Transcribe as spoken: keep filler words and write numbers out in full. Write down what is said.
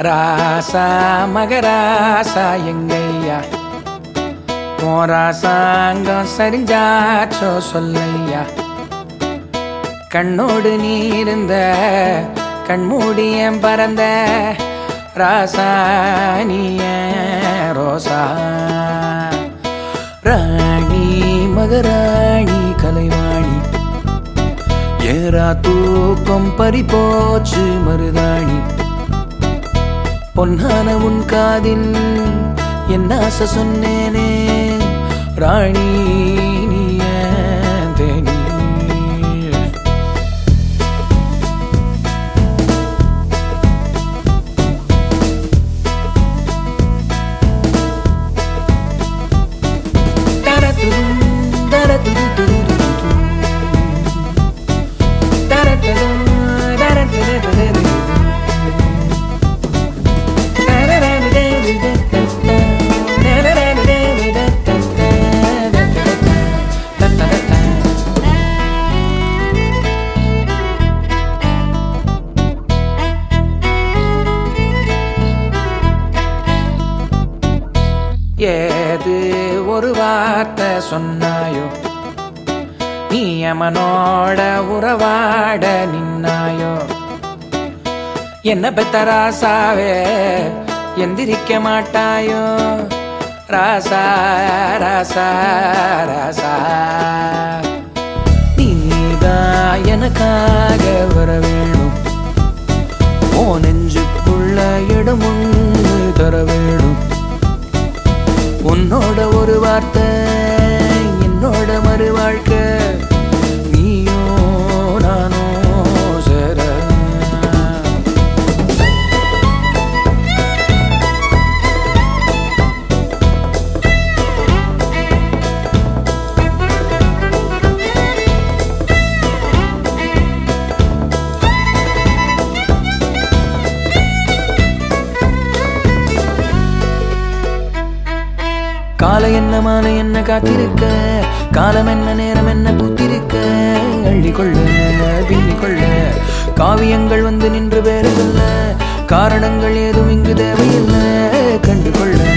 ராசா மகராசா எங்கையா போராசாங்கம் சரிஞ்சாச்சோ சொல்லையா கண்ணோடு நீ இருந்த கண்மூடியம் பறந்த ராசானிய ரோசா ராணி மகராணி கலைவாணி ஏரா தூக்கம் பறிபோச்சு மருதாணி பொன்னான உன் காதில் என் ஆசை சொன்னேனே ராணி நீய தேனி ஏது ஒரு வார்த்தை சொன்னாயோ நீ அமனோட உறவாட நின்னாயோ என்ன பெத்த ராசாவே எந்திரிக்க மாட்டாயோ ராசா ராசா ராசா நீதான் எனக்காக வர வேணும் ஓ நெஞ்சுக்குள்ள இடம் ஒன்று தர வேணும் உன்னோட ஒரு வார்த்தை என்னோட மறு வாழ்க்கை நீயோ நானோ சேர காலை என்ன மாலை என்ன காத்திருக்க காலம் என்ன நேரம் என்ன பூத்திருக்க அள்ளிக்கொள்ள பின்னிக்கொள்ள காவியங்கள் வந்து நின்று பேரு சொல்ல காரணங்கள் ஏதும் இங்கு தேவையில்லை கண்டு கொள்ள